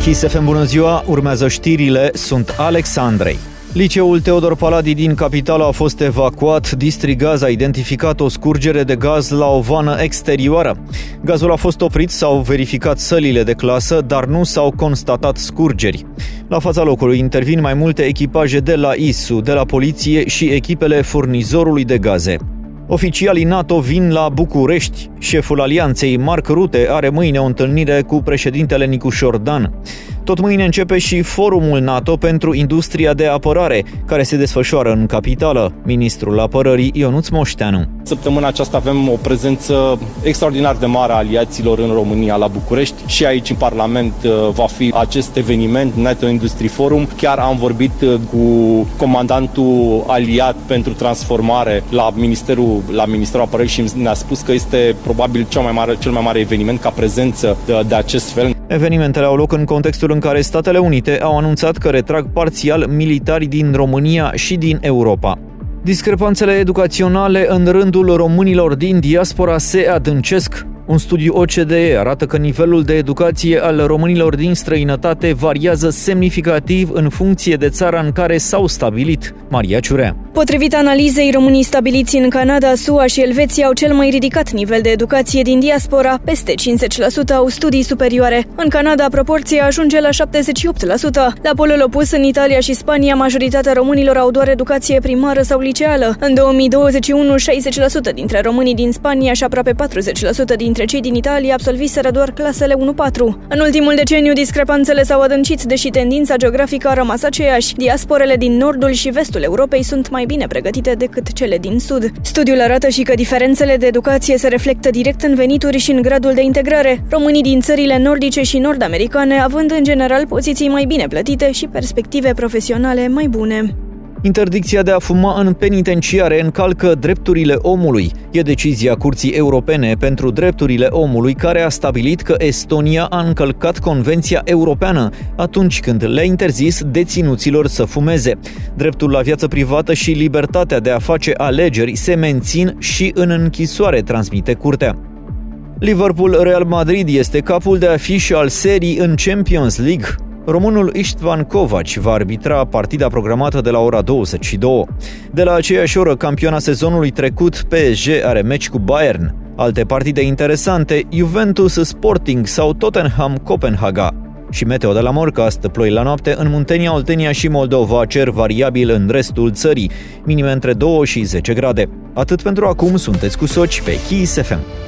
Kiss FM, bună ziua, urmează știrile, sunt Alex Andrei. Liceul Teodor Paladi din capitală a fost evacuat. Distrigaz a identificat o scurgere de gaz la o vană exterioară. Gazul a fost oprit, s-au verificat sălile de clasă, dar nu s-au constatat scurgeri. La fața locului intervin mai multe echipaje de la ISU, de la poliție și echipele furnizorului de gaze. Oficialii NATO vin la București. Șeful alianței, Mark Rutte, are mâine o întâlnire cu președintele Nicușor Dan. Tot mâine începe și forumul NATO pentru industria de apărare, care se desfășoară în capitală. Ministrul Apărării Ionuț Moșteanu. Săptămâna aceasta avem o prezență extraordinar de mare a aliaților în România, la București. Și aici, în Parlament, va fi acest eveniment, NATO Industry Forum. Chiar am vorbit cu comandantul aliat pentru transformare la Ministerul Apărării și ne-a spus că este probabil cel mai mare eveniment ca prezență de acest fel. Evenimentele au loc în contextul în care Statele Unite au anunțat că retrag parțial militari din România și din Europa. Discrepanțele educaționale în rândul românilor din diaspora se adâncesc. Un studiu OCDE arată că nivelul de educație al românilor din străinătate variază semnificativ în funcție de țara în care s-au stabilit. Maria Ciurea. Potrivit analizei, românii stabiliți în Canada, SUA și Elveția au cel mai ridicat nivel de educație din diaspora, peste 50% au studii superioare. În Canada, proporția ajunge la 78%. La polul opus, în Italia și Spania, majoritatea românilor au doar educație primară sau liceală. În 2021, 60% dintre românii din Spania și aproape 40% dintre cei din Italia absolviseră doar clasele 1-4. În ultimul deceniu, discrepanțele s-au adâncit, deși tendința geografică a rămas aceeași. Diasporele din nordul și vestul Europei sunt mai bine pregătite decât cele din sud. Studiul arată și că diferențele de educație se reflectă direct în venituri și în gradul de integrare, românii din țările nordice și nord-americane având în general poziții mai bine plătite și perspective profesionale mai bune. Interdicția de a fuma în penitenciare încalcă drepturile omului. E decizia Curții Europene pentru Drepturile Omului, care a stabilit că Estonia a încălcat Convenția Europeană atunci când le-a interzis deținuților să fumeze. Dreptul la viață privată și libertatea de a face alegeri se mențin și în închisoare, transmite Curtea. Liverpool-Real Madrid este capul de afiș al serii în Champions League. Românul Istvan Kovac va arbitra partida programată de la ora 22. De la aceeași oră, campioana sezonului trecut, PSG are meci cu Bayern. Alte partide interesante, Juventus Sporting sau Tottenham Copenhaga. Și meteo de la Morcast, ploi la noapte în Muntenia, Oltenia și Moldova, cer variabil în restul țării, minime între 2 și 10 grade. Atât pentru acum, sunteți cu Soci pe Kiss FM.